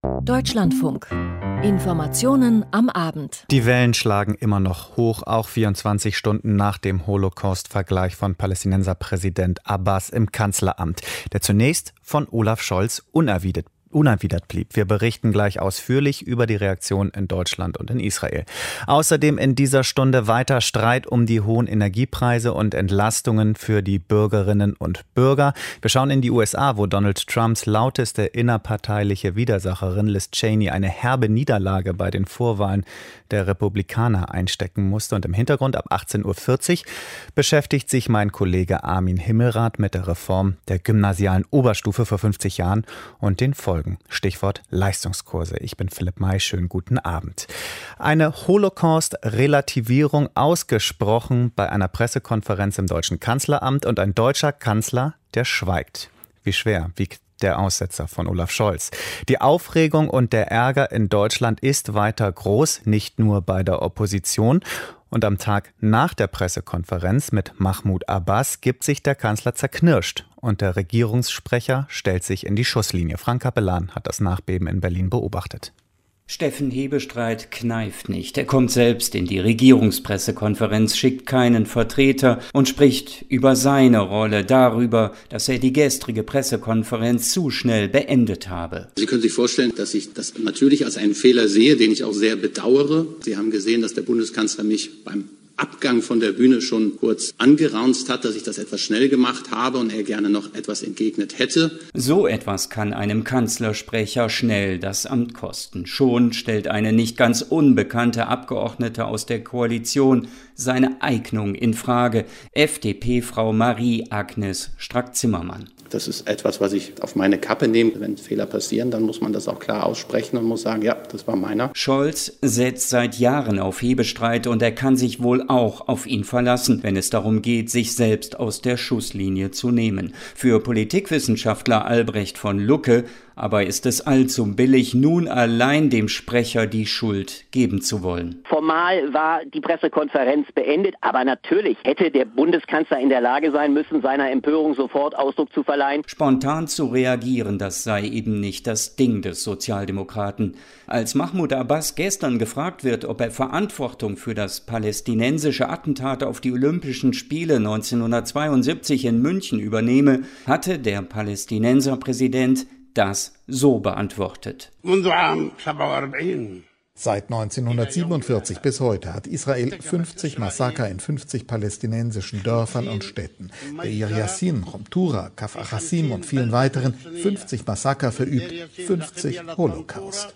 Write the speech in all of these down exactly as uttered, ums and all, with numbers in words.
Deutschlandfunk. Informationen am Abend. Die Wellen schlagen immer noch hoch, auch vierundzwanzig Stunden nach dem Holocaust-Vergleich von Palästinenserpräsident Abbas im Kanzleramt, der zunächst von Olaf Scholz unerwidert unerwidert blieb. Wir berichten gleich ausführlich über die Reaktion in Deutschland und in Israel. Außerdem in dieser Stunde weiter Streit um die hohen Energiepreise und Entlastungen für die Bürgerinnen und Bürger. Wir schauen in die U S A, wo Donald Trumps lauteste innerparteiliche Widersacherin Liz Cheney eine herbe Niederlage bei den Vorwahlen der Republikaner einstecken musste. Und im Hintergrund ab achtzehn Uhr vierzig beschäftigt sich mein Kollege Armin Himmelrath mit der Reform der gymnasialen Oberstufe vor fünfzig Jahren und den Folgen. Stichwort Leistungskurse. Ich bin Philipp May. Schönen guten Abend. Eine Holocaust-Relativierung ausgesprochen bei einer Pressekonferenz im deutschen Kanzleramt und ein deutscher Kanzler, der schweigt. Wie schwer wiegt der Aussetzer von Olaf Scholz? Die Aufregung und der Ärger in Deutschland ist weiter groß, nicht nur bei der Opposition. Und am Tag nach der Pressekonferenz mit Mahmoud Abbas gibt sich der Kanzler zerknirscht. Und der Regierungssprecher stellt sich in die Schusslinie. Frank Capellan hat das Nachbeben in Berlin beobachtet. Steffen Hebestreit kneift nicht. Er kommt selbst in die Regierungspressekonferenz, schickt keinen Vertreter und spricht über seine Rolle, darüber, dass er die gestrige Pressekonferenz zu schnell beendet habe. Sie können sich vorstellen, dass ich das natürlich als einen Fehler sehe, den ich auch sehr bedauere. Sie haben gesehen, dass der Bundeskanzler mich beim Abgang von der Bühne schon kurz angeraunzt hat, dass ich das etwas schnell gemacht habe und er gerne noch etwas entgegnet hätte. So etwas kann einem Kanzlersprecher schnell das Amt kosten. Schon stellt eine nicht ganz unbekannte Abgeordnete aus der Koalition seine Eignung in Frage. F D P-Frau Marie-Agnes Strack-Zimmermann. Das ist etwas, was ich auf meine Kappe nehme. Wenn Fehler passieren, dann muss man das auch klar aussprechen und muss sagen, ja, das war meiner. Scholz setzt seit Jahren auf Hebestreit und er kann sich wohl auch auf ihn verlassen, wenn es darum geht, sich selbst aus der Schusslinie zu nehmen. Für Politikwissenschaftler Albrecht von Lucke aber ist es allzu billig, nun allein dem Sprecher die Schuld geben zu wollen. Formal war die Pressekonferenz beendet, aber natürlich hätte der Bundeskanzler in der Lage sein müssen, seiner Empörung sofort Ausdruck zu verleihen. Spontan zu reagieren, das sei eben nicht das Ding des Sozialdemokraten. Als Mahmoud Abbas gestern gefragt wird, ob er Verantwortung für das palästinensische Attentat auf die Olympischen Spiele neunzehnhundertzweiundsiebzig in München übernehme, hatte der Palästinenserpräsident das so beantwortet. Seit neunzehnhundertsiebenundvierzig bis heute hat Israel fünfzig Massaker in fünfzig palästinensischen Dörfern und Städten. Deir Yassin, Chomtura, Kaf Achasim und vielen weiteren fünfzig Massaker verübt, fünfzig Holocaust.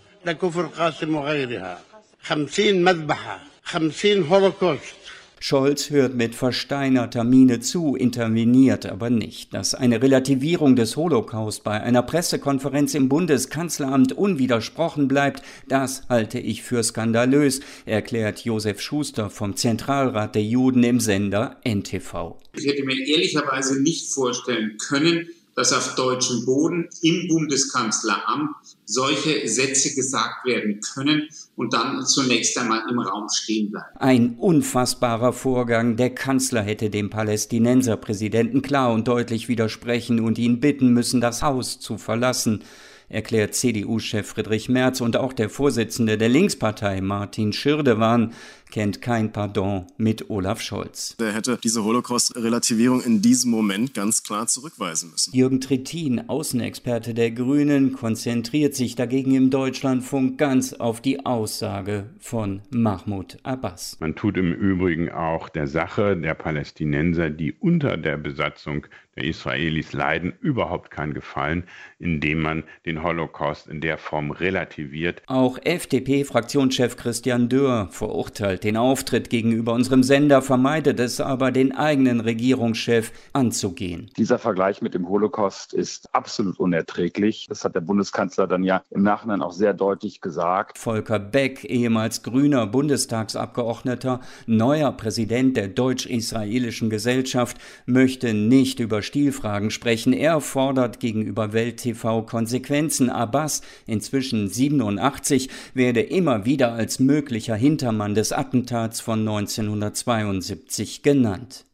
Scholz hört mit versteinerter Miene zu, interveniert aber nicht. Dass eine Relativierung des Holocaust bei einer Pressekonferenz im Bundeskanzleramt unwidersprochen bleibt, das halte ich für skandalös, erklärt Josef Schuster vom Zentralrat der Juden im Sender N T V. Ich hätte mir ehrlicherweise nicht vorstellen können, dass auf deutschem Boden im Bundeskanzleramt solche Sätze gesagt werden können und dann zunächst einmal im Raum stehen bleiben. Ein unfassbarer Vorgang. Der Kanzler hätte dem Palästinenserpräsidenten klar und deutlich widersprechen und ihn bitten müssen, das Haus zu verlassen, erklärt C D U-Chef Friedrich Merz, und auch der Vorsitzende der Linkspartei Martin Schirdewan kennt kein Pardon mit Olaf Scholz. Der hätte diese Holocaust-Relativierung in diesem Moment ganz klar zurückweisen müssen. Jürgen Trittin, Außenexperte der Grünen, konzentriert sich dagegen im Deutschlandfunk ganz auf die Aussage von Mahmoud Abbas. Man tut im Übrigen auch der Sache der Palästinenser, die unter der Besatzung der Israelis leiden, überhaupt keinen Gefallen, indem man den Holocaust in der Form relativiert. Auch F D P-Fraktionschef Christian Dürr verurteilt den Auftritt gegenüber unserem Sender, vermeidet es aber, den eigenen Regierungschef anzugehen. Dieser Vergleich mit dem Holocaust ist absolut unerträglich. Das hat der Bundeskanzler dann ja im Nachhinein auch sehr deutlich gesagt. Volker Beck, ehemals grüner Bundestagsabgeordneter, neuer Präsident der Deutsch-Israelischen Gesellschaft, möchte nicht über Stilfragen sprechen. Er fordert gegenüber Welt T V Konsequenzen. Abbas, inzwischen siebenundachtzig, werde immer wieder als möglicher Hintermann des Attentats von neunzehnhundertzweiundsiebzig genannt.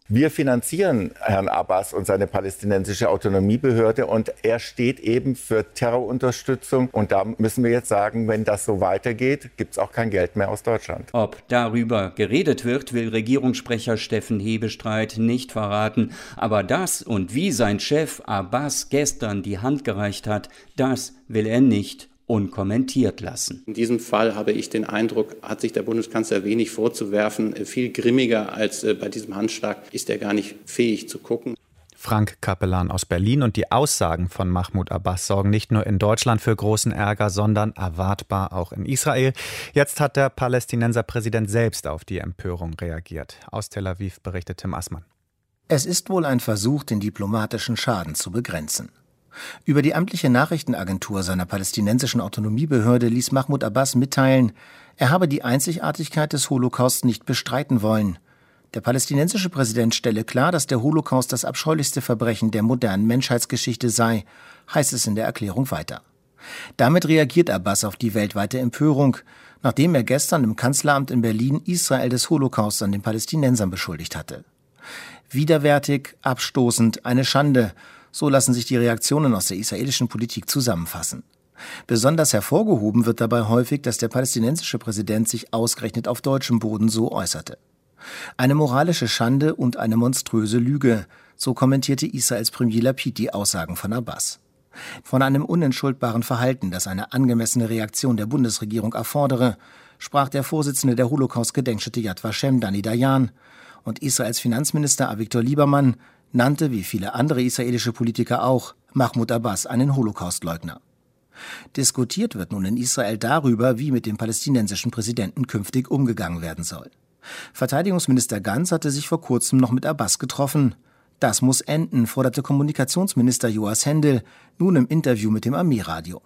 Wir finanzieren Herrn Abbas und seine palästinensische Autonomiebehörde und er steht eben für Terrorunterstützung. Und da müssen wir jetzt sagen, wenn das so weitergeht, gibt es auch kein Geld mehr aus Deutschland. Ob darüber geredet wird, will Regierungssprecher Steffen Hebestreit nicht verraten. Aber das und wie sein Chef Abbas gestern die Hand gereicht hat, das will er nicht unkommentiert lassen. In diesem Fall habe ich den Eindruck, hat sich der Bundeskanzler wenig vorzuwerfen. Viel grimmiger als bei diesem Handschlag ist er gar nicht fähig zu gucken. Frank Capellan aus Berlin. Und die Aussagen von Mahmoud Abbas sorgen nicht nur in Deutschland für großen Ärger, sondern erwartbar auch in Israel. Jetzt hat der Palästinenser Präsident selbst auf die Empörung reagiert. Aus Tel Aviv berichtet Tim Assmann. Es ist wohl ein Versuch, den diplomatischen Schaden zu begrenzen. Über die amtliche Nachrichtenagentur seiner palästinensischen Autonomiebehörde ließ Mahmoud Abbas mitteilen, er habe die Einzigartigkeit des Holocaust nicht bestreiten wollen. Der palästinensische Präsident stelle klar, dass der Holocaust das abscheulichste Verbrechen der modernen Menschheitsgeschichte sei, heißt es in der Erklärung weiter. Damit reagiert Abbas auf die weltweite Empörung, nachdem er gestern im Kanzleramt in Berlin Israel des Holocaust an den Palästinensern beschuldigt hatte. Widerwärtig, abstoßend, eine Schande. So lassen sich die Reaktionen aus der israelischen Politik zusammenfassen. Besonders hervorgehoben wird dabei häufig, dass der palästinensische Präsident sich ausgerechnet auf deutschem Boden so äußerte. Eine moralische Schande und eine monströse Lüge, so kommentierte Israels Premier Lapid die Aussagen von Abbas. Von einem unentschuldbaren Verhalten, das eine angemessene Reaktion der Bundesregierung erfordere, sprach der Vorsitzende der Holocaust-Gedenkstätte Yad Vashem, Dani Dayan, und Israels Finanzminister Avigdor Lieberman nannte, wie viele andere israelische Politiker auch, Mahmoud Abbas einen Holocaustleugner. Diskutiert wird nun in Israel darüber, wie mit dem palästinensischen Präsidenten künftig umgegangen werden soll. Verteidigungsminister Gantz hatte sich vor kurzem noch mit Abbas getroffen. Das muss enden, forderte Kommunikationsminister Joas Hendel nun im Interview mit dem Armeeradio.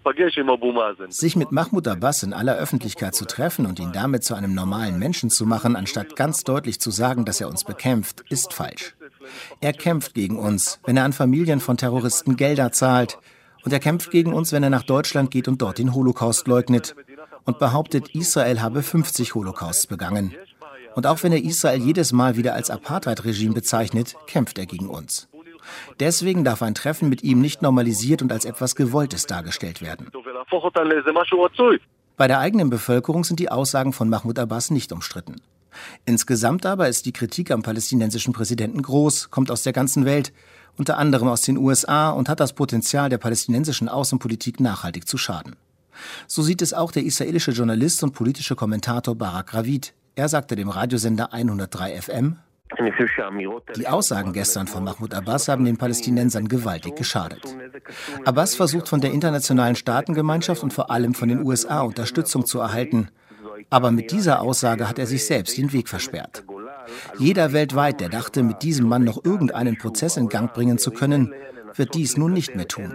Sich mit Mahmoud Abbas in aller Öffentlichkeit zu treffen und ihn damit zu einem normalen Menschen zu machen, anstatt ganz deutlich zu sagen, dass er uns bekämpft, ist falsch. Er kämpft gegen uns, wenn er an Familien von Terroristen Gelder zahlt. Und er kämpft gegen uns, wenn er nach Deutschland geht und dort den Holocaust leugnet und behauptet, Israel habe fünfzig Holocausts begangen. Und auch wenn er Israel jedes Mal wieder als Apartheid-Regime bezeichnet, kämpft er gegen uns. Deswegen darf ein Treffen mit ihm nicht normalisiert und als etwas Gewolltes dargestellt werden. Bei der eigenen Bevölkerung sind die Aussagen von Mahmoud Abbas nicht umstritten. Insgesamt aber ist die Kritik am palästinensischen Präsidenten groß, kommt aus der ganzen Welt, unter anderem aus den U S A, und hat das Potenzial, der palästinensischen Außenpolitik nachhaltig zu schaden. So sieht es auch der israelische Journalist und politische Kommentator Barak Ravid. Er sagte dem Radiosender hundertdrei F M: Die Aussagen gestern von Mahmoud Abbas haben den Palästinensern gewaltig geschadet. Abbas versucht von der internationalen Staatengemeinschaft und vor allem von den U S A Unterstützung zu erhalten. Aber mit dieser Aussage hat er sich selbst den Weg versperrt. Jeder weltweit, der dachte, mit diesem Mann noch irgendeinen Prozess in Gang bringen zu können, wird dies nun nicht mehr tun.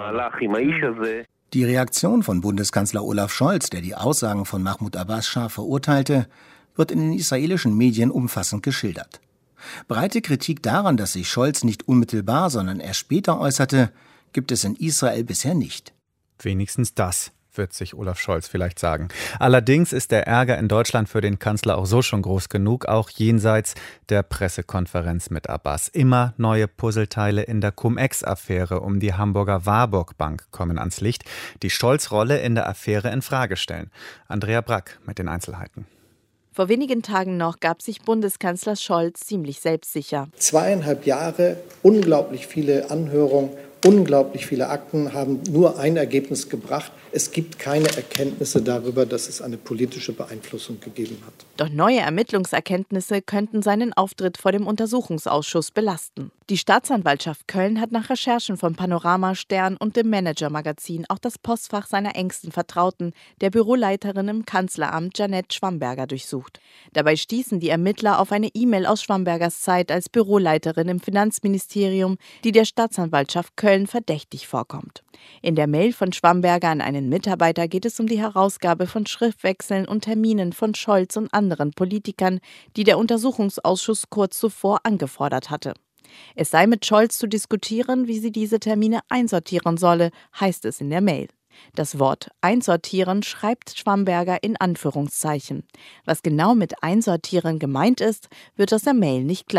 Die Reaktion von Bundeskanzler Olaf Scholz, der die Aussagen von Mahmoud Abbas scharf verurteilte, wird in den israelischen Medien umfassend geschildert. Breite Kritik daran, dass sich Scholz nicht unmittelbar, sondern erst später äußerte, gibt es in Israel bisher nicht. Wenigstens das wird sich Olaf Scholz vielleicht sagen. Allerdings ist der Ärger in Deutschland für den Kanzler auch so schon groß genug, auch jenseits der Pressekonferenz mit Abbas. Immer neue Puzzleteile in der Cum-Ex-Affäre um die Hamburger Warburg Bank kommen ans Licht, die Scholz' Rolle in der Affäre in Frage stellen. Andrea Brack mit den Einzelheiten. Vor wenigen Tagen noch gab sich Bundeskanzler Scholz ziemlich selbstsicher. Zweieinhalb Jahre, unglaublich viele Anhörungen, unglaublich viele Akten haben nur ein Ergebnis gebracht. Es gibt keine Erkenntnisse darüber, dass es eine politische Beeinflussung gegeben hat. Doch neue Ermittlungserkenntnisse könnten seinen Auftritt vor dem Untersuchungsausschuss belasten. Die Staatsanwaltschaft Köln hat nach Recherchen von Panorama, Stern und dem Manager-Magazin auch das Postfach seiner engsten Vertrauten, der Büroleiterin im Kanzleramt Jeanette Schwamberger, durchsucht. Dabei stießen die Ermittler auf eine E-Mail aus Schwambergers Zeit als Büroleiterin im Finanzministerium, die der Staatsanwaltschaft Köln verdächtig vorkommt. In der Mail von Schwamberger an einen Mitarbeiter geht es um die Herausgabe von Schriftwechseln und Terminen von Scholz und anderen Politikern, die der Untersuchungsausschuss kurz zuvor angefordert hatte. Es sei mit Scholz zu diskutieren, wie sie diese Termine einsortieren solle, heißt es in der Mail. Das Wort einsortieren schreibt Schwamberger in Anführungszeichen. Was genau mit einsortieren gemeint ist, wird aus der Mail nicht klar.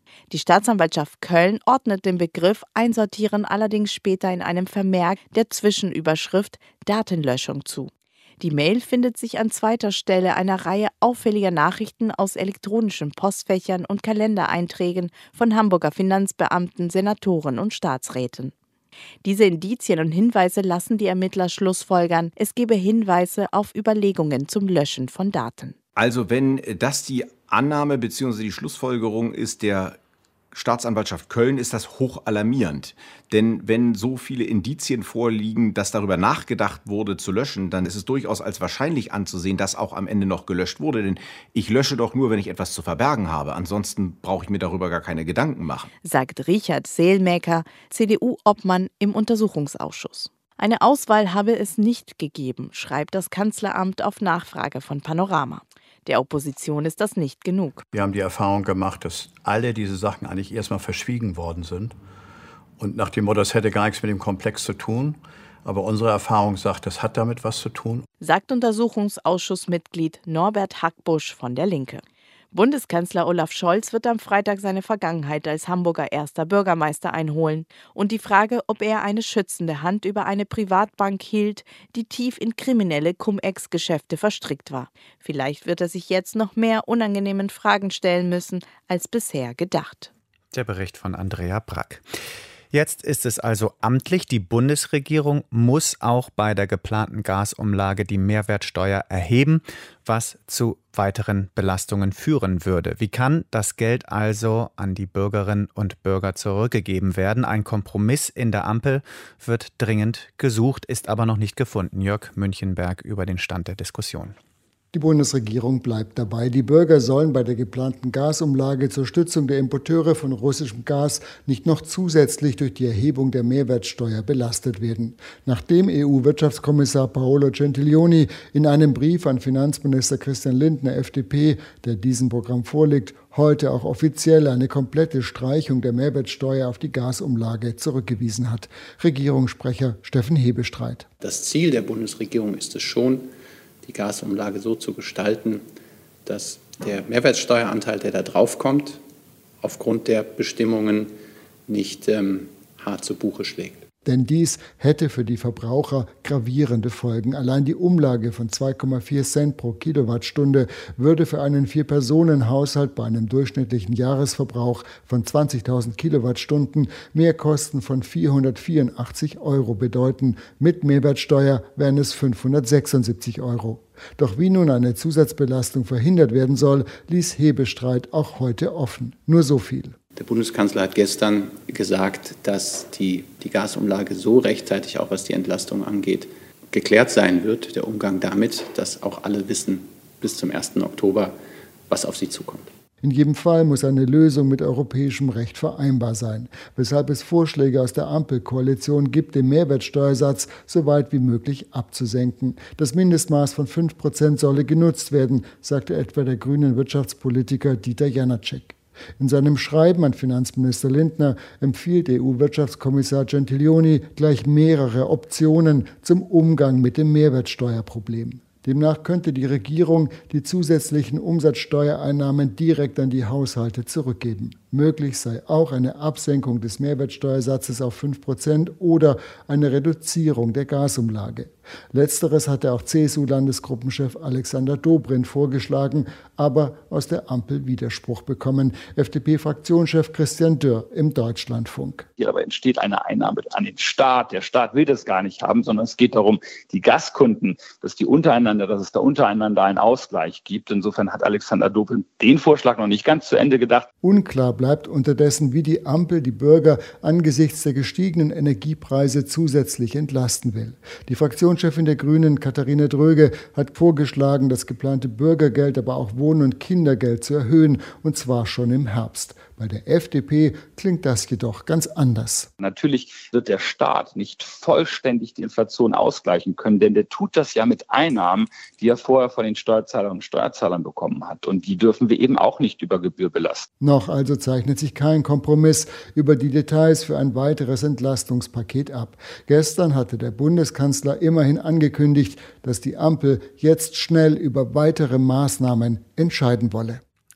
Die Staatsanwaltschaft Köln ordnet den Begriff Einsortieren allerdings später in einem Vermerk der Zwischenüberschrift Datenlöschung zu. Die Mail findet sich an zweiter Stelle einer Reihe auffälliger Nachrichten aus elektronischen Postfächern und Kalendereinträgen von Hamburger Finanzbeamten, Senatoren und Staatsräten. Diese Indizien und Hinweise lassen die Ermittler schlussfolgern, es gebe Hinweise auf Überlegungen zum Löschen von Daten. Also wenn das die Annahme bzw. die Schlussfolgerung ist der Staatsanwaltschaft Köln, ist das hoch alarmierend. Denn wenn so viele Indizien vorliegen, dass darüber nachgedacht wurde zu löschen, dann ist es durchaus als wahrscheinlich anzusehen, dass auch am Ende noch gelöscht wurde. Denn ich lösche doch nur, wenn ich etwas zu verbergen habe. Ansonsten brauche ich mir darüber gar keine Gedanken machen. Sagt Richard Selmäker, C D U-Obmann im Untersuchungsausschuss. Eine Auswahl habe es nicht gegeben, schreibt das Kanzleramt auf Nachfrage von Panorama. Der Opposition ist das nicht genug. Wir haben die Erfahrung gemacht, dass alle diese Sachen eigentlich erstmal verschwiegen worden sind. Und nach dem Motto, das hätte gar nichts mit dem Komplex zu tun. Aber unsere Erfahrung sagt, das hat damit was zu tun. Sagt Untersuchungsausschussmitglied Norbert Hackbusch von der Linke. Bundeskanzler Olaf Scholz wird am Freitag seine Vergangenheit als Hamburger erster Bürgermeister einholen. Und die Frage, ob er eine schützende Hand über eine Privatbank hielt, die tief in kriminelle Cum-Ex-Geschäfte verstrickt war. Vielleicht wird er sich jetzt noch mehr unangenehmen Fragen stellen müssen, als bisher gedacht. Der Bericht von Andrea Brack. Jetzt ist es also amtlich, die Bundesregierung muss auch bei der geplanten Gasumlage die Mehrwertsteuer erheben, was zu weiteren Belastungen führen würde. Wie kann das Geld also an die Bürgerinnen und Bürger zurückgegeben werden? Ein Kompromiss in der Ampel wird dringend gesucht, ist aber noch nicht gefunden. Jörg Münchenberg über den Stand der Diskussion. Die Bundesregierung bleibt dabei. Die Bürger sollen bei der geplanten Gasumlage zur Stützung der Importeure von russischem Gas nicht noch zusätzlich durch die Erhebung der Mehrwertsteuer belastet werden. Nachdem E U-Wirtschaftskommissar Paolo Gentiloni in einem Brief an Finanzminister Christian Lindner, F D P, der diesem Programm vorliegt, heute auch offiziell eine komplette Streichung der Mehrwertsteuer auf die Gasumlage zurückgewiesen hat. Regierungssprecher Steffen Hebestreit. Das Ziel der Bundesregierung ist es schon, die Gasumlage so zu gestalten, dass der Mehrwertsteueranteil, der da draufkommt, aufgrund der Bestimmungen nicht ähm, hart zu Buche schlägt. Denn dies hätte für die Verbraucher gravierende Folgen. Allein die Umlage von zwei Komma vier Cent pro Kilowattstunde würde für einen Vier-Personen-Haushalt bei einem durchschnittlichen Jahresverbrauch von zwanzigtausend Kilowattstunden Mehrkosten von vierhundertvierundachtzig Euro bedeuten. Mit Mehrwertsteuer wären es fünfhundertsechsundsiebzig Euro. Doch wie nun eine Zusatzbelastung verhindert werden soll, ließ Hebestreit auch heute offen. Nur so viel. Der Bundeskanzler hat gestern gesagt, dass die, die Gasumlage so rechtzeitig, auch was die Entlastung angeht, geklärt sein wird, der Umgang damit, dass auch alle wissen bis zum ersten Oktober, was auf sie zukommt. In jedem Fall muss eine Lösung mit europäischem Recht vereinbar sein, weshalb es Vorschläge aus der Ampelkoalition gibt, den Mehrwertsteuersatz so weit wie möglich abzusenken. Das Mindestmaß von fünf Prozent solle genutzt werden, sagte etwa der grünen Wirtschaftspolitiker Dieter Janáček. In seinem Schreiben an Finanzminister Lindner empfiehlt E U-Wirtschaftskommissar Gentiloni gleich mehrere Optionen zum Umgang mit dem Mehrwertsteuerproblem. Demnach könnte die Regierung die zusätzlichen Umsatzsteuereinnahmen direkt an die Haushalte zurückgeben. Möglich sei auch eine Absenkung des Mehrwertsteuersatzes auf fünf Prozent oder eine Reduzierung der Gasumlage. Letzteres hatte auch C S U-Landesgruppenchef Alexander Dobrindt vorgeschlagen, aber aus der Ampel Widerspruch bekommen. F D P-Fraktionschef Christian Dürr im Deutschlandfunk. Hier aber entsteht eine Einnahme an den Staat. Der Staat will das gar nicht haben, sondern es geht darum, die Gaskunden, dass die untereinander, dass es da untereinander einen Ausgleich gibt. Insofern hat Alexander Dobrindt den Vorschlag noch nicht ganz zu Ende gedacht. Unklar bleibt unterdessen, wie die Ampel die Bürger angesichts der gestiegenen Energiepreise zusätzlich entlasten will. Die Fraktionschefin der Grünen, Katharina Dröge, hat vorgeschlagen, das geplante Bürgergeld, aber auch Wohn- und Kindergeld zu erhöhen, und zwar schon im Herbst. Bei der F D P klingt das jedoch ganz anders. Natürlich wird der Staat nicht vollständig die Inflation ausgleichen können, denn der tut das ja mit Einnahmen, die er vorher von den Steuerzahlerinnen und Steuerzahlern bekommen hat. Und die dürfen wir eben auch nicht über Gebühr belasten. Noch also zeichnet sich kein Kompromiss über die Details für ein weiteres Entlastungspaket ab. Gestern hatte der Bundeskanzler immerhin angekündigt, dass die Ampel jetzt schnell über weitere Maßnahmen entscheiden wolle.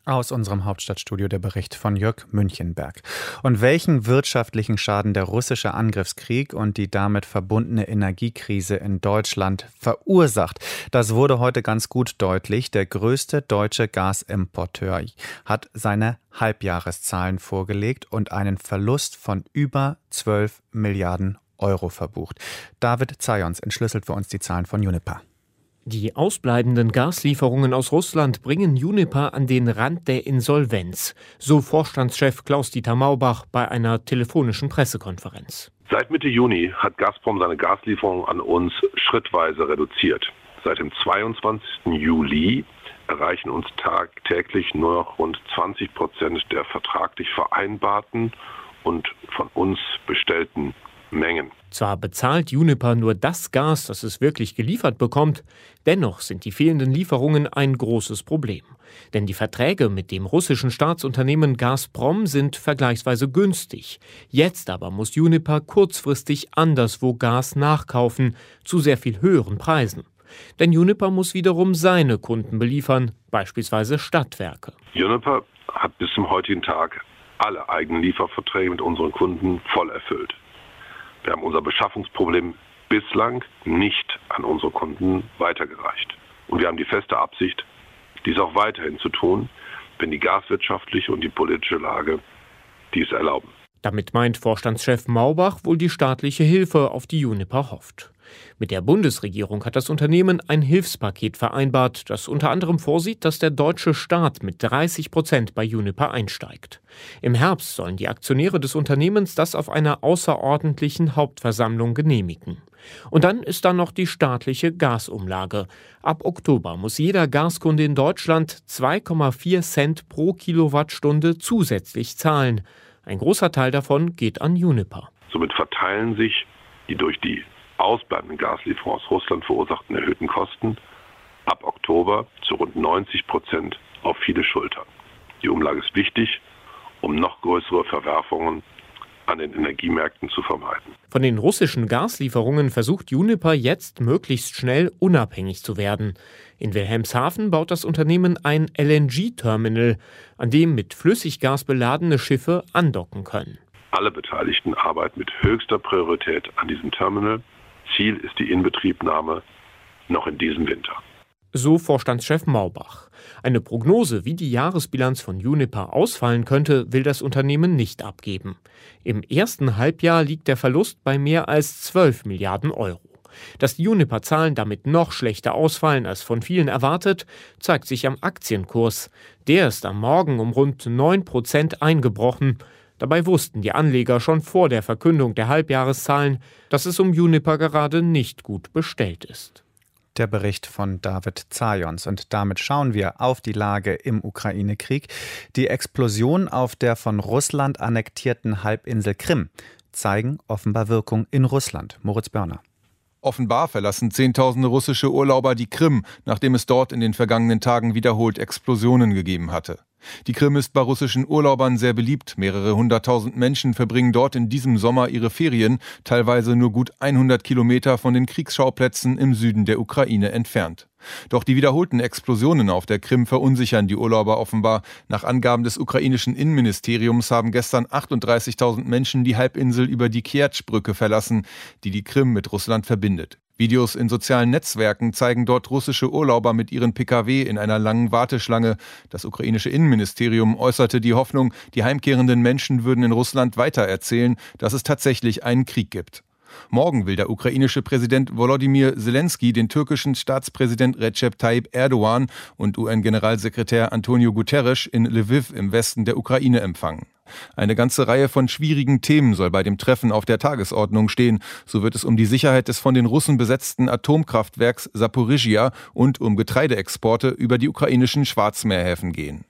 Aus unserem Hauptstadtstudio der Bericht von Jörg Münchenberg. Und welchen wirtschaftlichen Schaden der russische Angriffskrieg und die damit verbundene Energiekrise in Deutschland verursacht, das wurde heute ganz gut deutlich. Der größte deutsche Gasimporteur hat seine Halbjahreszahlen vorgelegt und einen Verlust von über zwölf Milliarden Euro verbucht. David Zajons entschlüsselt für uns die Zahlen von Uniper. Die ausbleibenden Gaslieferungen aus Russland bringen Uniper an den Rand der Insolvenz, so Vorstandschef Klaus-Dieter Maubach bei einer telefonischen Pressekonferenz. Seit Mitte Juni hat Gazprom seine Gaslieferungen an uns schrittweise reduziert. Seit dem zweiundzwanzigsten Juli erreichen uns tagtäglich nur noch rund zwanzig Prozent der vertraglich vereinbarten und von uns bestellten Mengen. Zwar bezahlt Uniper nur das Gas, das es wirklich geliefert bekommt, dennoch sind die fehlenden Lieferungen ein großes Problem. Denn die Verträge mit dem russischen Staatsunternehmen Gazprom sind vergleichsweise günstig. Jetzt aber muss Uniper kurzfristig anderswo Gas nachkaufen, zu sehr viel höheren Preisen. Denn Uniper muss wiederum seine Kunden beliefern, beispielsweise Stadtwerke. Uniper hat bis zum heutigen Tag alle eigenen Lieferverträge mit unseren Kunden voll erfüllt. Wir haben unser Beschaffungsproblem bislang nicht an unsere Kunden weitergereicht. Und wir haben die feste Absicht, dies auch weiterhin zu tun, wenn die gaswirtschaftliche und die politische Lage dies erlauben. Damit meint Vorstandschef Maubach wohl die staatliche Hilfe, auf die Uniper hofft. Mit der Bundesregierung hat das Unternehmen ein Hilfspaket vereinbart, das unter anderem vorsieht, dass der deutsche Staat mit dreißig Prozent bei Uniper einsteigt. Im Herbst sollen die Aktionäre des Unternehmens das auf einer außerordentlichen Hauptversammlung genehmigen. Und dann ist da noch die staatliche Gasumlage. Ab Oktober muss jeder Gaskunde in Deutschland zwei Komma vier Cent pro Kilowattstunde zusätzlich zahlen. Ein großer Teil davon geht an Uniper. Somit verteilen sich die durch die ausbleibenden Gaslieferungen aus Russland verursachten erhöhten Kosten ab Oktober zu rund neunzig Prozent auf viele Schultern. Die Umlage ist wichtig, um noch größere Verwerfungen an den Energiemärkten zu vermeiden. Von den russischen Gaslieferungen versucht Uniper jetzt möglichst schnell unabhängig zu werden. In Wilhelmshaven baut das Unternehmen ein L N G-Terminal, an dem mit Flüssiggas beladene Schiffe andocken können. Alle Beteiligten arbeiten mit höchster Priorität an diesem Terminal. Ziel ist die Inbetriebnahme noch in diesem Winter. So Vorstandschef Maubach. Eine Prognose, wie die Jahresbilanz von Uniper ausfallen könnte, will das Unternehmen nicht abgeben. Im ersten Halbjahr liegt der Verlust bei mehr als zwölf Milliarden Euro. Dass die Uniper-Zahlen damit noch schlechter ausfallen als von vielen erwartet, zeigt sich am Aktienkurs. Der ist am Morgen um rund neun Prozent eingebrochen. Dabei wussten die Anleger schon vor der Verkündung der Halbjahreszahlen, dass es um Uniper gerade nicht gut bestellt ist. Der Bericht von David Zajons. Und damit schauen wir auf die Lage im Ukraine-Krieg. Die Explosion auf der von Russland annektierten Halbinsel Krim zeigen offenbar Wirkung in Russland. Moritz Börner. Offenbar verlassen Zehntausende russische Urlauber die Krim, nachdem es dort in den vergangenen Tagen wiederholt Explosionen gegeben hatte. Die Krim ist bei russischen Urlaubern sehr beliebt. Mehrere hunderttausend Menschen verbringen dort in diesem Sommer ihre Ferien, teilweise nur gut hundert Kilometer von den Kriegsschauplätzen im Süden der Ukraine entfernt. Doch die wiederholten Explosionen auf der Krim verunsichern die Urlauber offenbar. Nach Angaben des ukrainischen Innenministeriums haben gestern achtunddreißigtausend Menschen die Halbinsel über die Kertsch-Brücke verlassen, die die Krim mit Russland verbindet. Videos in sozialen Netzwerken zeigen dort russische Urlauber mit ihren P K W in einer langen Warteschlange. Das ukrainische Innenministerium äußerte die Hoffnung, die heimkehrenden Menschen würden in Russland weitererzählen, dass es tatsächlich einen Krieg gibt. Morgen will der ukrainische Präsident Volodymyr Zelensky den türkischen Staatspräsident Recep Tayyip Erdogan und U N-Generalsekretär Antonio Guterres in Lviv im Westen der Ukraine empfangen. Eine ganze Reihe von schwierigen Themen soll bei dem Treffen auf der Tagesordnung stehen. So wird es um die Sicherheit des von den Russen besetzten Atomkraftwerks Saporischschja und um Getreideexporte über die ukrainischen Schwarzmeerhäfen gehen.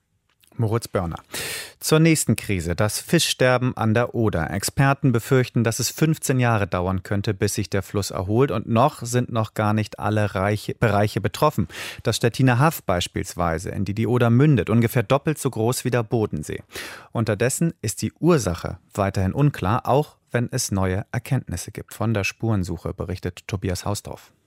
Moritz Börner. Zur nächsten Krise, das Fischsterben an der Oder. Experten befürchten, dass es fünfzehn Jahre dauern könnte, bis sich der Fluss erholt. Und noch sind noch gar nicht alle Reiche, Bereiche betroffen. Das Stettiner Haff beispielsweise, in die die Oder mündet, ungefähr doppelt so groß wie der Bodensee. Unterdessen ist die Ursache weiterhin unklar, auch wenn es neue Erkenntnisse gibt. Von der Spurensuche berichtet Tobias Hausdorff.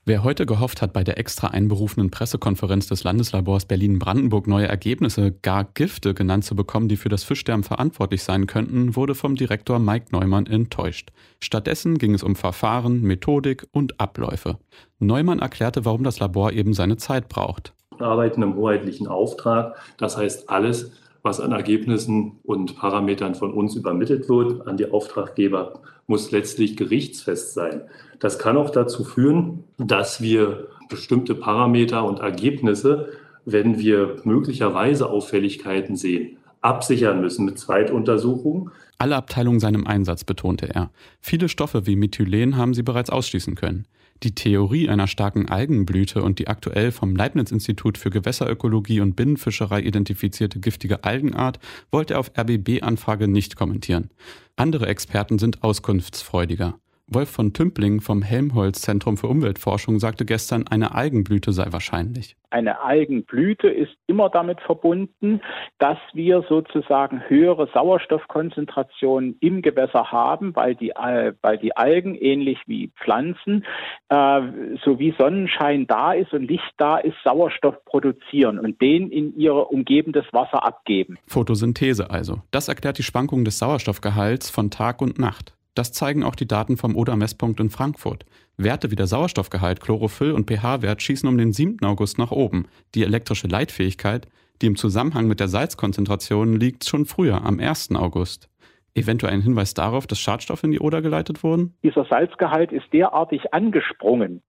Wer heute gehofft hat, bei der extra einberufenen Pressekonferenz des Landeslabors Berlin-Brandenburg neue Ergebnisse, gar Gifte genannt zu bekommen, die für das Fischsterben verantwortlich sein könnten, wurde vom Direktor Mike Neumann enttäuscht. Stattdessen ging es um Verfahren, Methodik und Abläufe. Neumann erklärte, warum das Labor eben seine Zeit braucht. Wir arbeiten im hoheitlichen Auftrag, das heißt alles, was an Ergebnissen und Parametern von uns übermittelt wird, an die Auftraggeber, muss letztlich gerichtsfest sein. Das kann auch dazu führen, dass wir bestimmte Parameter und Ergebnisse, wenn wir möglicherweise Auffälligkeiten sehen, absichern müssen mit Zweituntersuchungen. Alle Abteilungen seien im Einsatz, betonte er. Viele Stoffe wie Methylen haben sie bereits ausschließen können. Die Theorie einer starken Algenblüte und die aktuell vom Leibniz-Institut für Gewässerökologie und Binnenfischerei identifizierte giftige Algenart wollte er auf R B B-Anfrage nicht kommentieren. Andere Experten sind auskunftsfreudiger. Wolf von Tümpling vom Helmholtz-Zentrum für Umweltforschung sagte gestern, eine Algenblüte sei wahrscheinlich. Eine Algenblüte ist immer damit verbunden, dass wir sozusagen höhere Sauerstoffkonzentrationen im Gewässer haben, weil die, weil die Algen ähnlich wie Pflanzen, äh, so wie Sonnenschein da ist und Licht da ist, Sauerstoff produzieren und den in ihr umgebendes Wasser abgeben. Photosynthese also. Das erklärt die Schwankung des Sauerstoffgehalts von Tag und Nacht. Das zeigen auch die Daten vom Oder-Messpunkt in Frankfurt. Werte wie der Sauerstoffgehalt, Chlorophyll und pH-Wert schießen um den siebten August nach oben. Die elektrische Leitfähigkeit, die im Zusammenhang mit der Salzkonzentration liegt, schon früher, am ersten August. Eventuell ein Hinweis darauf, dass Schadstoffe in die Oder geleitet wurden? Dieser Salzgehalt ist derartig angesprungen,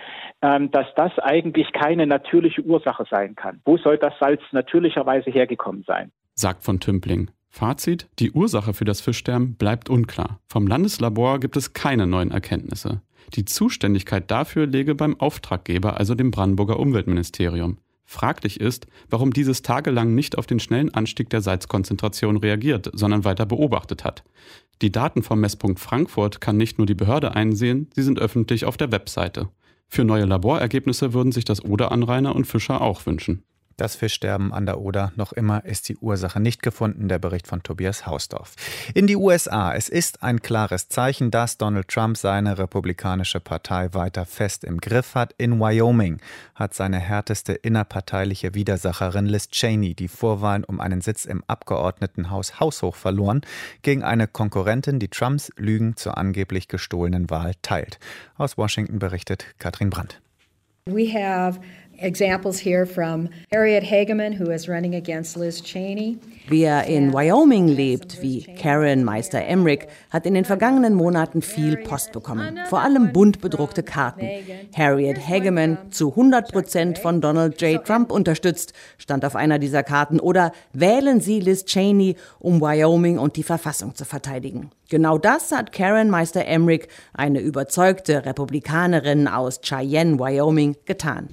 dass das eigentlich keine natürliche Ursache sein kann. Wo soll das Salz natürlicherweise hergekommen sein? Sagt von Tümpling. Fazit: Die Ursache für das Fischsterben bleibt unklar. Vom Landeslabor gibt es keine neuen Erkenntnisse. Die Zuständigkeit dafür läge beim Auftraggeber, also dem Brandenburger Umweltministerium. Fraglich ist, warum dieses tagelang nicht auf den schnellen Anstieg der Salzkonzentration reagiert, sondern weiter beobachtet hat. Die Daten vom Messpunkt Frankfurt kann nicht nur die Behörde einsehen, sie sind öffentlich auf der Webseite. Für neue Laborergebnisse würden sich das Oder-Anrainer und Fischer auch wünschen. Das Fischsterben an der Oder, noch immer ist die Ursache nicht gefunden, der Bericht von Tobias Hausdorf. In die U S A. Es ist ein klares Zeichen, dass Donald Trump seine republikanische Partei weiter fest im Griff hat. In Wyoming hat seine härteste innerparteiliche Widersacherin Liz Cheney die Vorwahlen um einen Sitz im Abgeordnetenhaus haushoch verloren gegen eine Konkurrentin, die Trumps Lügen zur angeblich gestohlenen Wahl teilt. Aus Washington berichtet Katrin Brandt. We have examples here from Harriet Hageman, who is running against Liz Cheney. Wer in Wyoming lebt, wie Karen Meister-Emmerich, hat in den vergangenen Monaten viel Post bekommen. Vor allem bunt bedruckte Karten. Harriet Hageman, zu hundert Prozent von Donald J. Trump unterstützt, stand auf einer dieser Karten. Oder wählen Sie Liz Cheney, um Wyoming und die Verfassung zu verteidigen. Genau das hat Karen Meister-Emmerich, eine überzeugte Republikanerin aus Cheyenne, Wyoming, getan.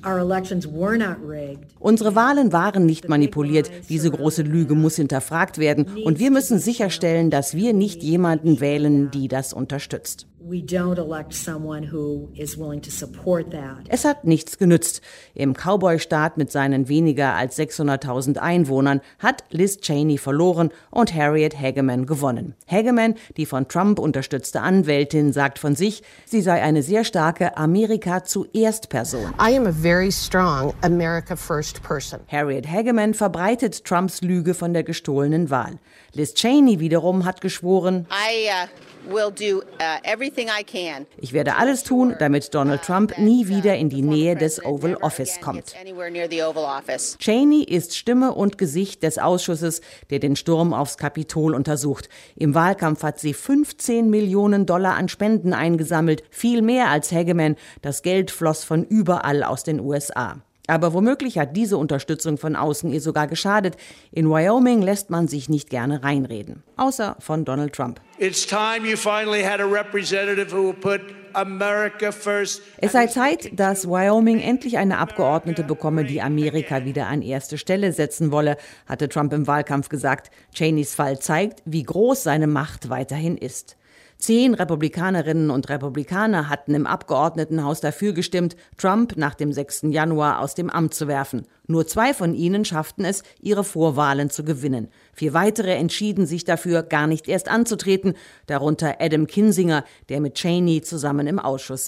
Unsere Wahlen waren nicht manipuliert. Diese große Lüge muss hinterfragt werden. Und wir müssen sicherstellen, dass wir nicht jemanden wählen, die das unterstützt. Es hat nichts genützt. Im Cowboy-Staat mit seinen weniger als sechshunderttausend Einwohnern hat Liz Cheney verloren und Harriet Hageman gewonnen. Hageman, die von Trump unterstützte Anwältin, sagt von sich, sie sei eine sehr starke Amerika-zuerst-Person. I am a very strong America first person. Harriet Hageman verbreitet Trumps Lüge von der gestohlenen Wahl. Liz Cheney wiederum hat geschworen, I, uh, will do, uh, everything I can. Ich werde alles tun, damit Donald Trump nie wieder in die Nähe des Oval Office kommt. Cheney ist Stimme und Gesicht des Ausschusses, der den Sturm aufs Kapitol untersucht. Im Wahlkampf hat sie fünfzehn Millionen Dollar an Spenden eingesammelt, viel mehr als Hageman. Das Geld floss von überall aus den U S A. Aber womöglich hat diese Unterstützung von außen ihr sogar geschadet. In Wyoming lässt man sich nicht gerne reinreden. Außer von Donald Trump. It's time you finally had a representative who will put America first. Es sei Zeit, dass Wyoming endlich eine Abgeordnete bekomme, die Amerika wieder an erste Stelle setzen wolle, hatte Trump im Wahlkampf gesagt. Cheneys Fall zeigt, wie groß seine Macht weiterhin ist. Zehn Republikanerinnen und Republikaner hatten im Abgeordnetenhaus dafür gestimmt, Trump nach dem sechsten Januar aus dem Amt zu werfen. Nur zwei von ihnen schafften es, ihre Vorwahlen zu gewinnen. Vier weitere entschieden sich dafür, gar nicht erst anzutreten, darunter Adam Kinzinger, der mit Cheney zusammen im Ausschuss sitzt.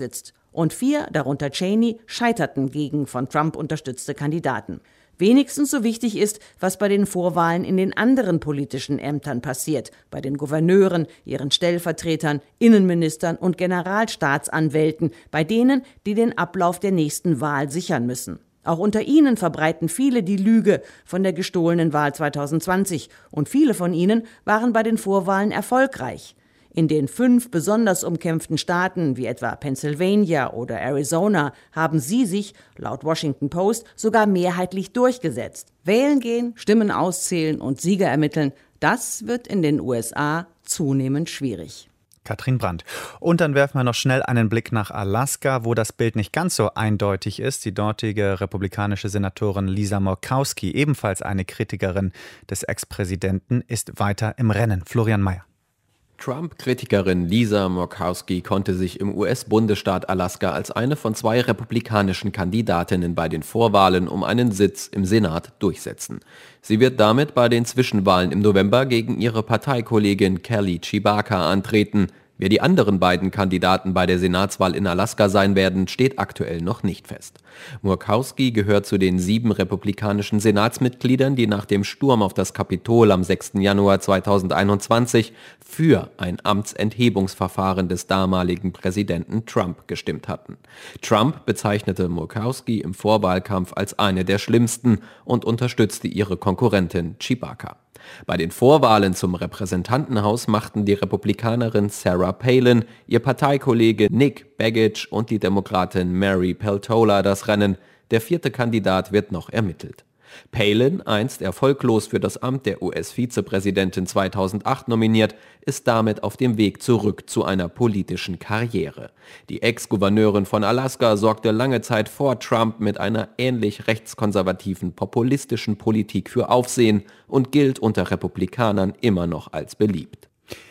Und vier, darunter Cheney, scheiterten gegen von Trump unterstützte Kandidaten. Wenigstens so wichtig ist, was bei den Vorwahlen in den anderen politischen Ämtern passiert, bei den Gouverneuren, ihren Stellvertretern, Innenministern und Generalstaatsanwälten, bei denen, die den Ablauf der nächsten Wahl sichern müssen. Auch unter ihnen verbreiten viele die Lüge von der gestohlenen Wahl zwanzig zwanzig und viele von ihnen waren bei den Vorwahlen erfolgreich. In den fünf besonders umkämpften Staaten, wie etwa Pennsylvania oder Arizona, haben sie sich, laut Washington Post, sogar mehrheitlich durchgesetzt. Wählen gehen, Stimmen auszählen und Sieger ermitteln, das wird in den U S A zunehmend schwierig. Katrin Brandt. Und dann werfen wir noch schnell einen Blick nach Alaska, wo das Bild nicht ganz so eindeutig ist. Die dortige republikanische Senatorin Lisa Murkowski, ebenfalls eine Kritikerin des Ex-Präsidenten, ist weiter im Rennen. Florian Mayer. Trump-Kritikerin Lisa Murkowski konnte sich im U S-Bundesstaat Alaska als eine von zwei republikanischen Kandidatinnen bei den Vorwahlen um einen Sitz im Senat durchsetzen. Sie wird damit bei den Zwischenwahlen im November gegen ihre Parteikollegin Kelly Tshibaka antreten. Wer die anderen beiden Kandidaten bei der Senatswahl in Alaska sein werden, steht aktuell noch nicht fest. Murkowski gehört zu den sieben republikanischen Senatsmitgliedern, die nach dem Sturm auf das Kapitol am sechsten Januar zweitausendeinundzwanzig für ein Amtsenthebungsverfahren des damaligen Präsidenten Trump gestimmt hatten. Trump bezeichnete Murkowski im Vorwahlkampf als eine der schlimmsten und unterstützte ihre Konkurrentin Tshibaka. Bei den Vorwahlen zum Repräsentantenhaus machten die Republikanerin Sarah Palin, ihr Parteikollege Nick Begich und die Demokratin Mary Peltola das Rennen. Der vierte Kandidat wird noch ermittelt. Palin, einst erfolglos für das Amt der U S-Vizepräsidentin zweitausendacht nominiert, ist damit auf dem Weg zurück zu einer politischen Karriere. Die Ex-Gouverneurin von Alaska sorgte lange Zeit vor Trump mit einer ähnlich rechtskonservativen, populistischen Politik für Aufsehen und gilt unter Republikanern immer noch als beliebt.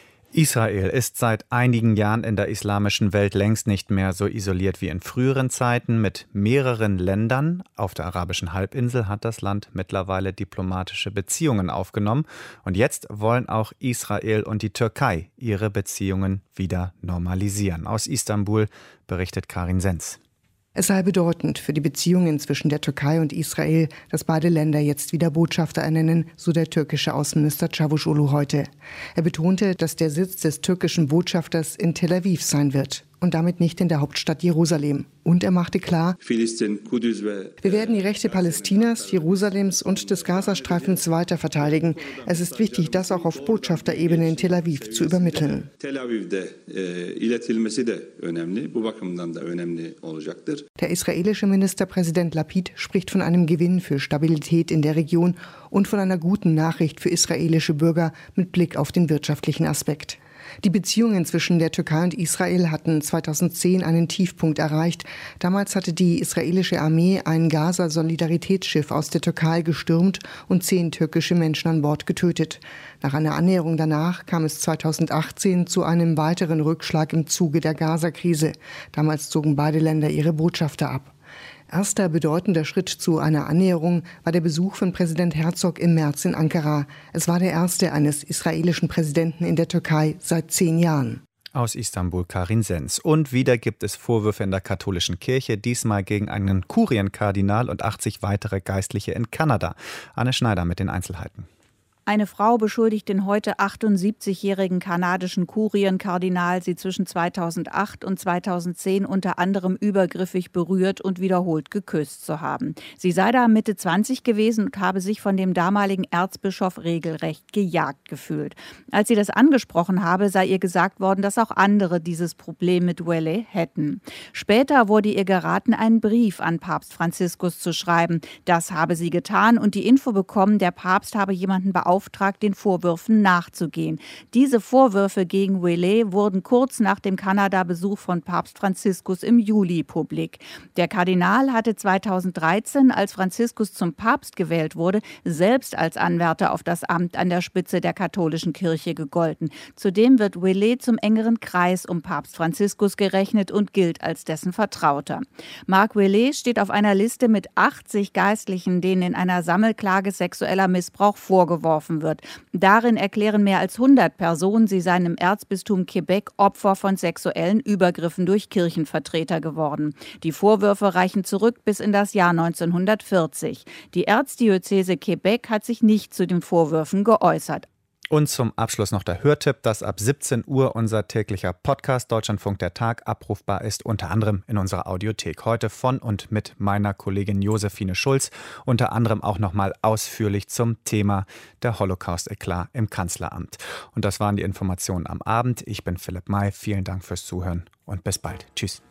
Israel ist seit einigen Jahren in der islamischen Welt längst nicht mehr so isoliert wie in früheren Zeiten. Mit mehreren Ländern auf der arabischen Halbinsel hat das Land mittlerweile diplomatische Beziehungen aufgenommen. Und jetzt wollen auch Israel und die Türkei ihre Beziehungen wieder normalisieren. Aus Istanbul berichtet Karin Sens. Es sei bedeutend für die Beziehungen zwischen der Türkei und Israel, dass beide Länder jetzt wieder Botschafter ernennen, so der türkische Außenminister Çavuşoğlu heute. Er betonte, dass der Sitz des türkischen Botschafters in Tel Aviv sein wird und damit nicht in der Hauptstadt Jerusalem. Und er machte klar, wir werden die Rechte Palästinas, Jerusalems und des Gazastreifens weiter verteidigen. Es ist wichtig, das auch auf Botschafterebene in Tel Aviv zu übermitteln. Der israelische Ministerpräsident Lapid spricht von einem Gewinn für Stabilität in der Region und von einer guten Nachricht für israelische Bürger mit Blick auf den wirtschaftlichen Aspekt. Die Beziehungen zwischen der Türkei und Israel hatten zweitausendzehn einen Tiefpunkt erreicht. Damals hatte die israelische Armee ein Gaza-Solidaritätsschiff aus der Türkei gestürmt und zehn türkische Menschen an Bord getötet. Nach einer Annäherung danach kam es zweitausendachtzehn zu einem weiteren Rückschlag im Zuge der Gaza-Krise. Damals zogen beide Länder ihre Botschafter ab. Erster bedeutender Schritt zu einer Annäherung war der Besuch von Präsident Herzog im März in Ankara. Es war der erste eines israelischen Präsidenten in der Türkei seit zehn Jahren. Aus Istanbul Karin Sens. Und wieder gibt es Vorwürfe in der katholischen Kirche, diesmal gegen einen Kurienkardinal und achtzig weitere Geistliche in Kanada. Anne Schneider mit den Einzelheiten. Eine Frau beschuldigt den heute achtundsiebzigjährigen kanadischen Kurienkardinal, sie zwischen zweitausendacht und zweitausendzehn unter anderem übergriffig berührt und wiederholt geküsst zu haben. Sie sei da Mitte zwanzig gewesen und habe sich von dem damaligen Erzbischof regelrecht gejagt gefühlt. Als sie das angesprochen habe, sei ihr gesagt worden, dass auch andere dieses Problem mit Ouellet hätten. Später wurde ihr geraten, einen Brief an Papst Franziskus zu schreiben. Das habe sie getan und die Info bekommen, der Papst habe jemanden beauftragt, den Vorwürfen nachzugehen. Diese Vorwürfe gegen Ouellet wurden kurz nach dem Kanada-Besuch von Papst Franziskus im Juli publik. Der Kardinal hatte zweitausenddreizehn, als Franziskus zum Papst gewählt wurde, selbst als Anwärter auf das Amt an der Spitze der katholischen Kirche gegolten. Zudem wird Ouellet zum engeren Kreis um Papst Franziskus gerechnet und gilt als dessen Vertrauter. Marc Ouellet steht auf einer Liste mit achtzig Geistlichen, denen in einer Sammelklage sexueller Missbrauch vorgeworfen getroffen wird. Darin erklären mehr als hundert Personen, sie seien im Erzbistum Quebec Opfer von sexuellen Übergriffen durch Kirchenvertreter geworden. Die Vorwürfe reichen zurück bis in das Jahr neunzehnhundertvierzig. Die Erzdiözese Quebec hat sich nicht zu den Vorwürfen geäußert. Und zum Abschluss noch der Hörtipp, dass ab siebzehn Uhr unser täglicher Podcast Deutschlandfunk der Tag abrufbar ist, unter anderem in unserer Audiothek. Heute von und mit meiner Kollegin Josephine Schulz, unter anderem auch nochmal ausführlich zum Thema der Holocaust-Eklat im Kanzleramt. Und das waren die Informationen am Abend. Ich bin Philipp May, vielen Dank fürs Zuhören und bis bald. Tschüss.